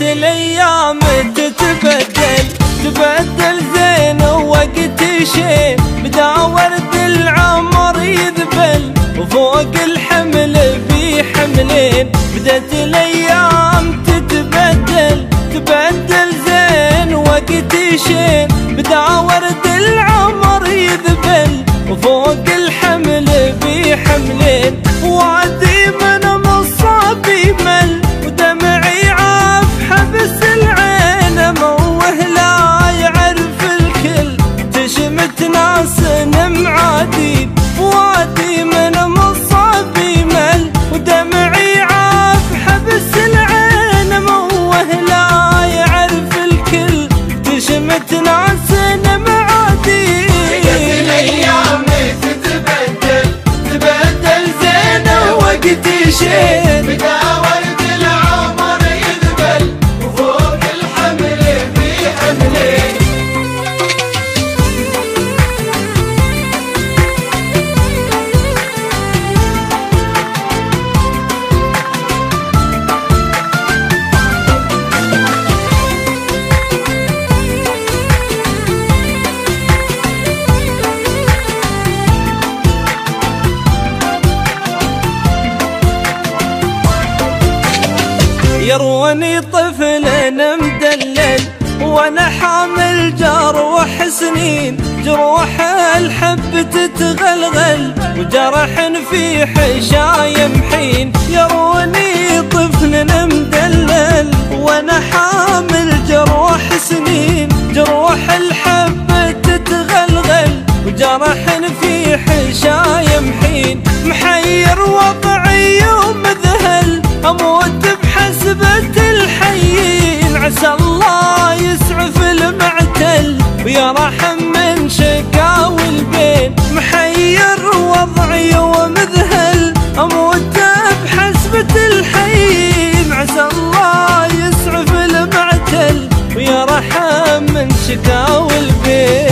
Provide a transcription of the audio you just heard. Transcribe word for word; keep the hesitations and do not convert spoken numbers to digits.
بدت الايام تتبدل تبدل زين ووقت شين، بدا ورد العمر يذبل وفوق الحمل في حملين. بدت الايام تتبدل تبدل زين ووقت شين، بدا ورد العمر يذبل وفوق الحمل في حملين. وعدي من مصاب يمل ودمعي عاف حبس العين، موه لا يعرف الكل تشمت ناس معادين. وعدي من مصاب يمل ودمعي عاف حبس العين، موه لا يعرف الكل تشمت ناس معادين. الايام تتبدل تبدل زين وقت شين، بدا ورد العمر يذبل وفوق الحمل في حملين. يرواني طفل مدلل وانا حامل جروح سنين، جروح الحب تتغلغل وجرح في حشايم حين. يرواني طفل مدلل وانا حامل جروح سنين، جروح الحب تتغلغل وجرح في حشايم حين. محير وضعي ومذهل اموت بحسبة الحيين، عسى الله يسعف المعتل ويرحم من شكاوي البين. محير وضعي ومذهل اموت بحسبة الحيين، عسى الله يسعف المعتل ويرحم من شكاوي البين.